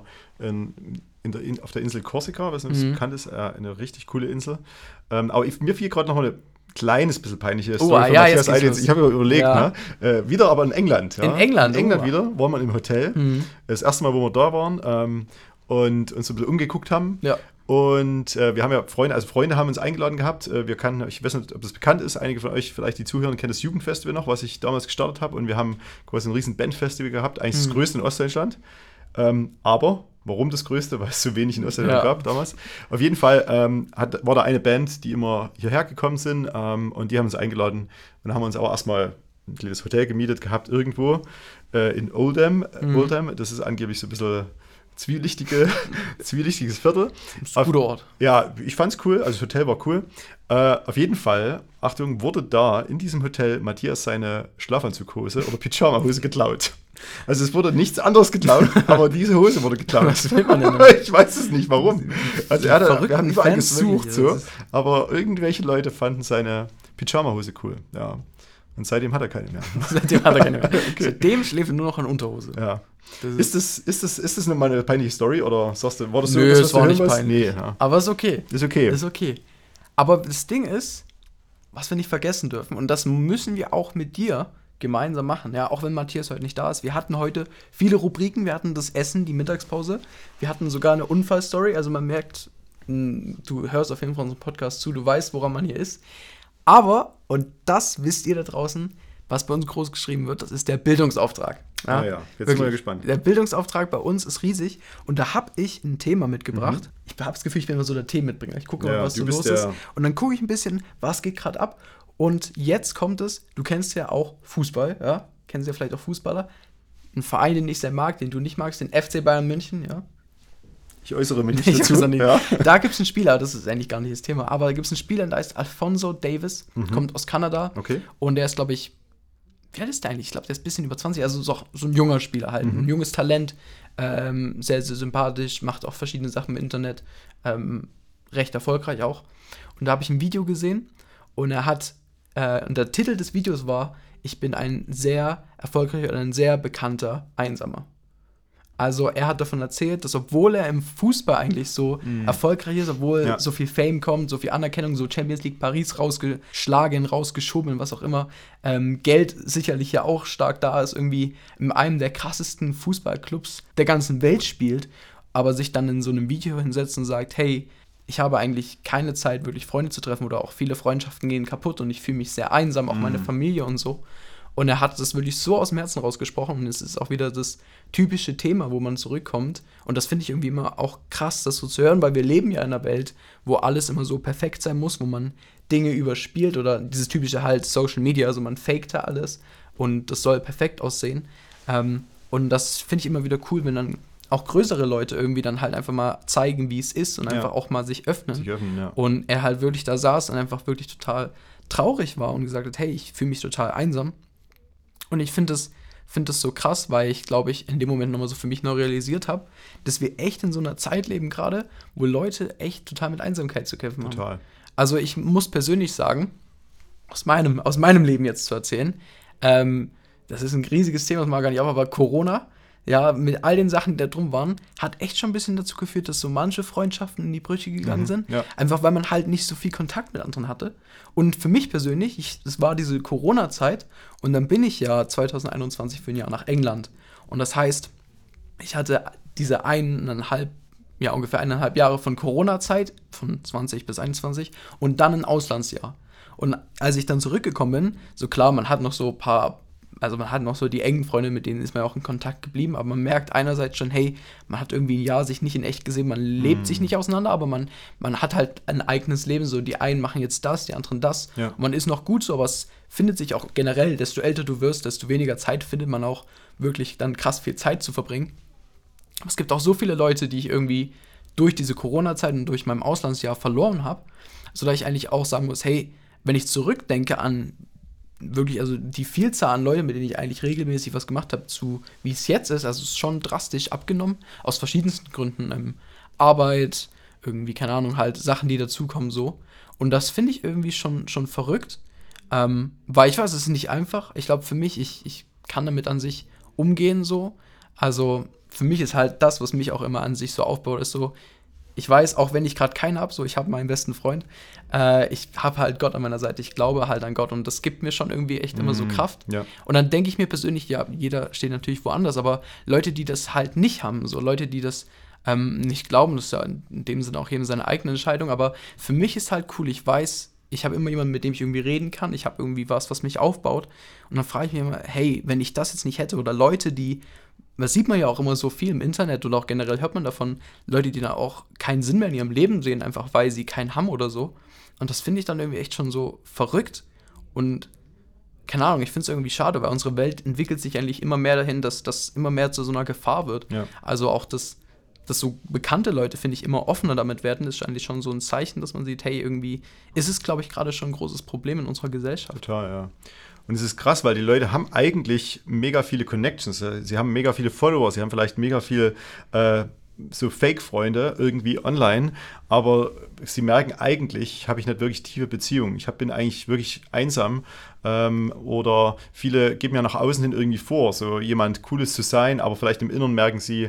auf der Insel Korsika, was nicht bekannt ist, eine richtig coole Insel. Aber mir fiel gerade noch mal eine kleines bisschen peinliche Story von Matthias Eiditz. Ich habe mir überlegt, wieder aber in England. Ja? In England? Wieder, waren wir im Hotel. Das erste Mal, wo wir da waren und uns so ein bisschen umgeguckt haben. Ja. Und wir haben ja Freunde haben uns eingeladen gehabt. Ich weiß nicht, ob das bekannt ist, einige von euch, vielleicht die Zuhörer, kennen das Jugendfestival noch, was ich damals gestartet habe. Und wir haben quasi ein riesen Bandfestival gehabt, eigentlich das größte in Ostdeutschland. Aber warum das größte? Weil es so wenig in Ostdeutschland gab damals. Auf jeden Fall war da eine Band, die immer hierher gekommen sind und die haben uns eingeladen. Und dann haben wir uns aber erstmal ein kleines Hotel gemietet gehabt irgendwo in Oldham. Oldham, das ist angeblich so ein bisschen zwielichtiges Viertel. Das ist ein guter Ort. Ja, ich fand's cool, also das Hotel war cool. Auf jeden Fall, Achtung, wurde da in diesem Hotel Matthias seine Schlafanzughose oder Pyjama-Hose geklaut. Also es wurde nichts anderes geklaut, aber diese Hose wurde geklaut. Was will man denn? Ich weiß es nicht, warum. Also wir haben überall gesucht, so, aber irgendwelche Leute fanden seine Pyjama-Hose cool, ja. Und seitdem hat er keine mehr. Okay. Seitdem schläft er nur noch in Unterhose. Ja. Ist das mal eine peinliche Story oder sagst du, war das so? Nö, das war nicht peinlich. Nee, ja. Aber ist okay. Ist okay. Aber das Ding ist, was wir nicht vergessen dürfen, und das müssen wir auch mit dir gemeinsam machen, ja, auch wenn Matthias heute nicht da ist. Wir hatten heute viele Rubriken, wir hatten das Essen, die Mittagspause, wir hatten sogar eine Unfallstory, also man merkt, du hörst auf jeden Fall unseren Podcast zu, du weißt, woran man hier ist. Aber, und das wisst ihr da draußen, was bei uns groß geschrieben wird, das ist der Bildungsauftrag. Ja, jetzt sind wir gespannt. Der Bildungsauftrag bei uns ist riesig und da habe ich ein Thema mitgebracht. Ich habe das Gefühl, ich bin immer so der Themenmitbringer. Ich gucke mal, was so los ist. Und dann gucke ich ein bisschen, was geht gerade ab. Und jetzt kommt es, du kennst ja auch Fußball, ja? Kennst ja vielleicht auch Fußballer. Ein Verein, den ich sehr mag, den du nicht magst, den FC Bayern München, ja? Ich äußere mich nicht dazu. Ja. Da gibt es einen Spieler, das ist eigentlich gar nicht das Thema, aber da gibt es einen Spieler, der heißt Alphonso Davies, kommt aus Kanada. Okay. Und der ist, glaube ich, wie alt ist der eigentlich? Ich glaube, der ist ein bisschen über 20, also so ein junger Spieler halt, ein junges Talent, sehr, sehr sympathisch, macht auch verschiedene Sachen im Internet, recht erfolgreich auch. Und da habe ich ein Video gesehen und und der Titel des Videos war, ich bin ein sehr erfolgreicher oder ein sehr bekannter Einsamer. Also er hat davon erzählt, dass obwohl er im Fußball eigentlich so erfolgreich ist, obwohl so viel Fame kommt, so viel Anerkennung, so Champions League Paris rausgeschlagen, rausgeschoben, was auch immer, Geld sicherlich ja auch stark da ist, irgendwie in einem der krassesten Fußballclubs der ganzen Welt spielt, aber sich dann in so einem Video hinsetzt und sagt, hey, ich habe eigentlich keine Zeit, wirklich Freunde zu treffen oder auch viele Freundschaften gehen kaputt und ich fühle mich sehr einsam, auch meine Familie und so. Und er hat das wirklich so aus dem Herzen rausgesprochen und es ist auch wieder das typische Thema, wo man zurückkommt. Und das finde ich irgendwie immer auch krass, das so zu hören, weil wir leben ja in einer Welt, wo alles immer so perfekt sein muss, wo man Dinge überspielt oder dieses typische halt Social Media, also man faked da alles und das soll perfekt aussehen. Und das finde ich immer wieder cool, wenn dann auch größere Leute irgendwie dann halt einfach mal zeigen, wie es ist und einfach auch mal sich öffnen. Und er halt wirklich da saß und einfach wirklich total traurig war und gesagt hat, hey, ich fühle mich total einsam. Und ich finde das so krass, weil ich, glaube ich, in dem Moment nochmal so für mich neu realisiert habe, dass wir echt in so einer Zeit leben gerade, wo Leute echt total mit Einsamkeit zu kämpfen haben. Also ich muss persönlich sagen, aus meinem Leben jetzt zu erzählen, das ist ein riesiges Thema, das mag gar nicht auf, aber Corona, ja, mit all den Sachen, die da drum waren, hat echt schon ein bisschen dazu geführt, dass so manche Freundschaften in die Brüche gegangen sind. Ja. Einfach, weil man halt nicht so viel Kontakt mit anderen hatte. Und für mich persönlich, es war diese Corona-Zeit und dann bin ich ja 2021 für ein Jahr nach England. Und das heißt, ich hatte diese ungefähr 1,5 Jahre von Corona-Zeit, von 20 bis 21 und dann ein Auslandsjahr. Und als ich dann zurückgekommen bin, so klar, man hat noch so die engen Freunde, mit denen ist man auch in Kontakt geblieben, aber man merkt einerseits schon, hey, man hat irgendwie ein Jahr sich nicht in echt gesehen, man lebt sich nicht auseinander, aber man hat halt ein eigenes Leben, so die einen machen jetzt das, die anderen das. Ja. Und man ist noch gut so, aber es findet sich auch generell, desto älter du wirst, desto weniger Zeit findet man auch wirklich dann krass viel Zeit zu verbringen. Aber es gibt auch so viele Leute, die ich irgendwie durch diese Corona-Zeit und durch mein Auslandsjahr verloren habe, sodass ich eigentlich auch sagen muss, hey, wenn ich zurückdenke an wirklich, also die Vielzahl an Leuten, mit denen ich eigentlich regelmäßig was gemacht habe, zu wie es jetzt ist, also es ist schon drastisch abgenommen, aus verschiedensten Gründen, Arbeit, irgendwie, keine Ahnung, halt Sachen, die dazukommen, so. Und das finde ich irgendwie schon verrückt, weil ich weiß, es ist nicht einfach. Ich glaube, für mich, ich kann damit an sich umgehen, so. Also für mich ist halt das, was mich auch immer an sich so aufbaut, ist so, ich weiß, auch wenn ich gerade keinen habe, so ich habe meinen besten Freund, ich habe halt Gott an meiner Seite, ich glaube halt an Gott und das gibt mir schon irgendwie echt immer so Kraft. Ja. Und dann denke ich mir persönlich, ja, jeder steht natürlich woanders, aber Leute, die das halt nicht haben, so Leute, die das nicht glauben, das ist ja in dem Sinne auch jedem seine eigene Entscheidung, aber für mich ist halt cool, ich weiß, ich habe immer jemanden, mit dem ich irgendwie reden kann, ich habe irgendwie was mich aufbaut und dann frage ich mich immer, hey, wenn ich das jetzt nicht hätte oder Leute, das sieht man ja auch immer so viel im Internet oder auch generell hört man davon, Leute, die da auch keinen Sinn mehr in ihrem Leben sehen, einfach weil sie keinen haben oder so. Und das finde ich dann irgendwie echt schon so verrückt. Und keine Ahnung, ich finde es irgendwie schade, weil unsere Welt entwickelt sich eigentlich immer mehr dahin, dass das immer mehr zu so einer Gefahr wird. Ja. Also auch, dass so bekannte Leute, finde ich, immer offener damit werden, ist eigentlich schon so ein Zeichen, dass man sieht, hey, irgendwie ist es, glaube ich, gerade schon ein großes Problem in unserer Gesellschaft. Total, ja. Und es ist krass, weil die Leute haben eigentlich mega viele Connections. Sie haben mega viele Follower, sie haben vielleicht mega viele so Fake-Freunde irgendwie online, aber sie merken eigentlich, habe ich nicht wirklich tiefe Beziehungen. Ich bin eigentlich wirklich einsam oder viele geben ja nach außen hin irgendwie vor, so jemand Cooles zu sein, aber vielleicht im Inneren merken sie,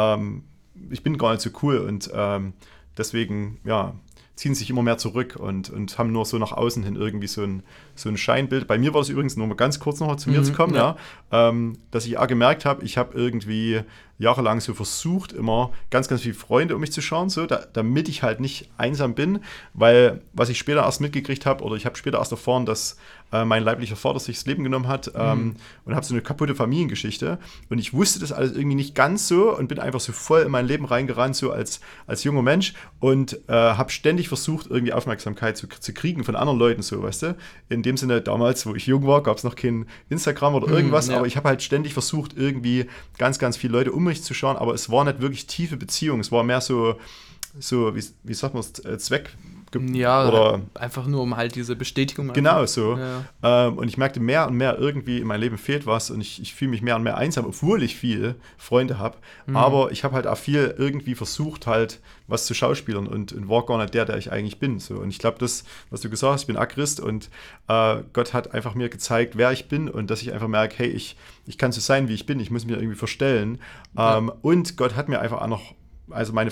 ich bin gar nicht so cool und deswegen, ja, ziehen sich immer mehr zurück und haben nur so nach außen hin irgendwie so ein Scheinbild. Bei mir war das übrigens, nur mal ganz kurz noch zu mir zu kommen, ja. Dass ich auch gemerkt habe, ich habe irgendwie jahrelang so versucht, immer ganz, ganz viele Freunde um mich zu scharen, so, damit ich halt nicht einsam bin, weil was ich später erst mitgekriegt habe, oder ich habe später erst erfahren, dass mein leiblicher Vater sich das Leben genommen hat und habe so eine kaputte Familiengeschichte und ich wusste das alles irgendwie nicht ganz so und bin einfach so voll in mein Leben reingerannt, so als junger Mensch und habe ständig versucht, irgendwie Aufmerksamkeit zu kriegen von anderen Leuten, so, weißt du, in dem Sinne, damals, wo ich jung war, gab es noch kein Instagram oder irgendwas, aber ich habe halt ständig versucht, irgendwie ganz, ganz viele Leute um mich zu schauen, aber es war nicht wirklich tiefe Beziehung, es war mehr so wie sagt man es, Zweck. Ja, oder einfach nur um halt diese Bestätigung. Genau so. Ja. Und ich merkte mehr und mehr, irgendwie in meinem Leben fehlt was und ich fühle mich mehr und mehr einsam, obwohl ich viele Freunde habe. Aber ich habe halt auch viel irgendwie versucht, halt was zu schauspielern und war gar nicht der ich eigentlich bin. So. Und ich glaube, das, was du gesagt hast, ich bin Christ und Gott hat einfach mir gezeigt, wer ich bin und dass ich einfach merke, hey, ich kann so sein, wie ich bin, ich muss mir irgendwie verstellen. Und Gott hat mir einfach auch noch, also meine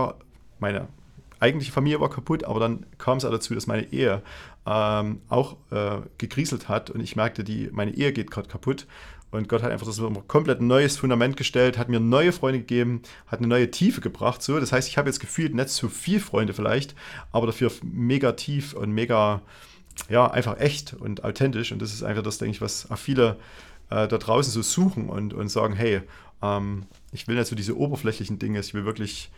eigentliche Familie war kaputt, aber dann kam es auch dazu, dass meine Ehe auch gekrieselt hat und ich merkte, meine Ehe geht gerade kaputt und Gott hat einfach das komplett neues Fundament gestellt, hat mir neue Freunde gegeben, hat eine neue Tiefe gebracht. So. Das heißt, ich habe jetzt gefühlt nicht so viel Freunde vielleicht, aber dafür mega tief und mega, ja, einfach echt und authentisch und das ist einfach das, denke ich, was auch viele da draußen so suchen und sagen, hey, ich will nicht so diese oberflächlichen Dinge, ich will wirklich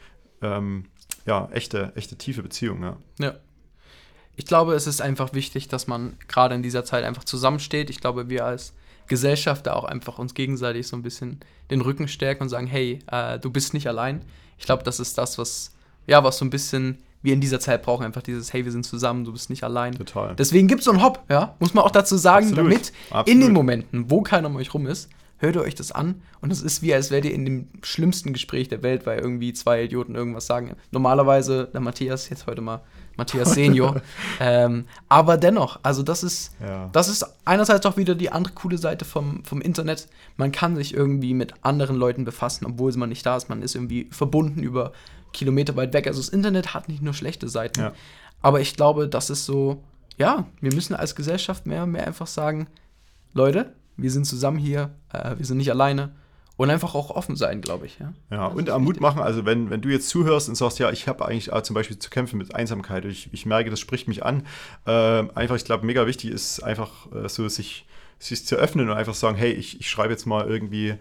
echte tiefe Beziehung, ja. Ich glaube, es ist einfach wichtig, dass man gerade in dieser Zeit einfach zusammensteht. Ich glaube, wir als Gesellschaft da auch einfach uns gegenseitig so ein bisschen den Rücken stärken und sagen, hey, du bist nicht allein. Ich glaube, das ist das, was so ein bisschen wir in dieser Zeit brauchen, einfach dieses, hey, wir sind zusammen, du bist nicht allein. Total. Deswegen gibt es so einen Hop, ja, muss man auch dazu sagen, Absolut. damit in den Momenten, wo keiner um euch rum ist, hört ihr euch das an und es ist wie, als wärt ihr in dem schlimmsten Gespräch der Welt, weil irgendwie zwei Idioten irgendwas sagen. Normalerweise der Matthias, jetzt heute mal Matthias Senior. Aber dennoch, also das ist einerseits auch wieder die andere coole Seite vom Internet. Man kann sich irgendwie mit anderen Leuten befassen, obwohl man nicht da ist. Man ist irgendwie verbunden über Kilometer weit weg. Also das Internet hat nicht nur schlechte Seiten. Ja. Aber ich glaube, das ist so, ja, wir müssen als Gesellschaft mehr einfach sagen, Leute, wir sind zusammen hier, wir sind nicht alleine und einfach auch offen sein, glaube ich. Ja, und Mut machen, also wenn du jetzt zuhörst und sagst, ja, ich habe eigentlich zum Beispiel zu kämpfen mit Einsamkeit, ich merke, das spricht mich an, einfach, ich glaube, mega wichtig ist einfach so, sich zu öffnen und einfach sagen, hey, ich schreibe jetzt mal irgendwie,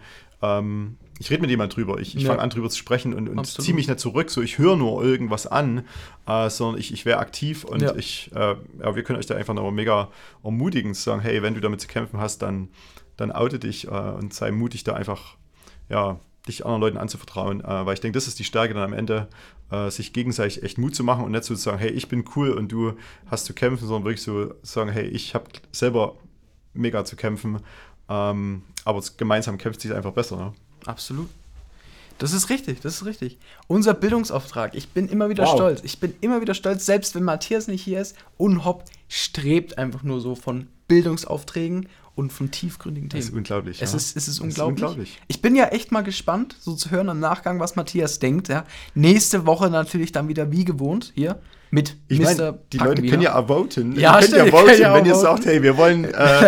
ich rede mit jemand drüber, ich fange an, drüber zu sprechen und ziehe mich nicht zurück, so ich höre nur irgendwas an, sondern ich wäre aktiv und wir können euch da einfach noch mega ermutigen, zu sagen, hey, wenn du damit zu kämpfen hast, dann oute dich und sei mutig, da einfach, dich anderen Leuten anzuvertrauen, weil ich denke, das ist die Stärke dann am Ende, sich gegenseitig echt Mut zu machen und nicht so zu sagen, hey, ich bin cool und du hast zu kämpfen, sondern wirklich so sagen, hey, ich habe selber mega zu kämpfen, aber gemeinsam kämpft sich einfach besser. Ne? Absolut. Das ist richtig. Unser Bildungsauftrag, ich bin immer wieder stolz, selbst wenn Matthias nicht hier ist, Unhop strebt einfach nur so von Bildungsaufträgen und von tiefgründigen Themen. Das ist unglaublich. Es ist unglaublich. Ich bin ja echt mal gespannt, so zu hören im Nachgang, was Matthias denkt. Ja. Nächste Woche natürlich dann wieder wie gewohnt hier mit ich Mr. meine, die Leute können ja auch voten. Ja, ihr könnt voten, wenn ihr sagt, hey, wir wollen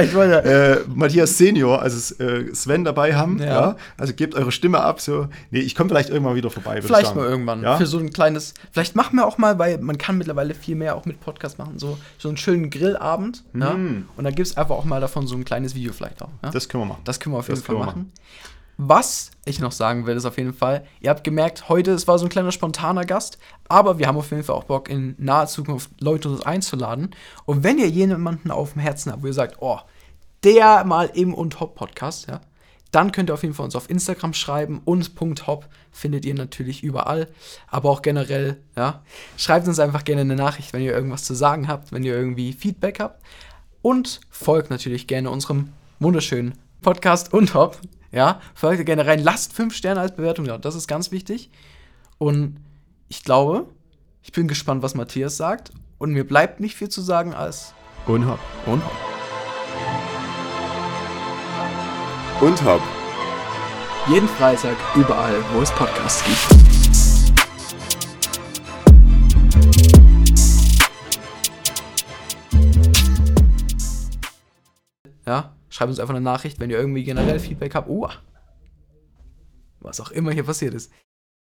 Matthias Senior, also Sven dabei haben. Ja. Also gebt eure Stimme ab. So. Nee, ich komme vielleicht irgendwann wieder vorbei. Vielleicht mal irgendwann. Ja? Für so ein kleines, vielleicht machen wir auch mal, weil man kann mittlerweile viel mehr auch mit Podcast machen, so einen schönen Grillabend. Ja? Und dann gibt es einfach auch mal davon so ein kleines Video vielleicht auch. Ja? Das können wir machen. Das können wir auf jeden Fall machen. Was ich noch sagen will, ist auf jeden Fall, ihr habt gemerkt, heute, es war so ein kleiner spontaner Gast, aber wir haben auf jeden Fall auch Bock, in naher Zukunft Leute uns einzuladen. Und wenn ihr jemanden auf dem Herzen habt, wo ihr sagt, oh, der mal im Unhop-Podcast, ja, dann könnt ihr auf jeden Fall uns auf Instagram schreiben. Uns.hop findet ihr natürlich überall, aber auch generell, ja. Schreibt uns einfach gerne eine Nachricht, wenn ihr irgendwas zu sagen habt, wenn ihr irgendwie Feedback habt. Und folgt natürlich gerne unserem wunderschönen Podcast Unhop. Ja, folgt gerne rein, lasst 5 Sterne als Bewertung da, das ist ganz wichtig. Und ich glaube, ich bin gespannt, was Matthias sagt. Und mir bleibt nicht viel zu sagen als Unhop. Unhop. Jeden Freitag, überall, wo es Podcasts gibt. Ja. Schreibt uns einfach eine Nachricht, wenn ihr irgendwie generell Feedback habt. was auch immer hier passiert ist.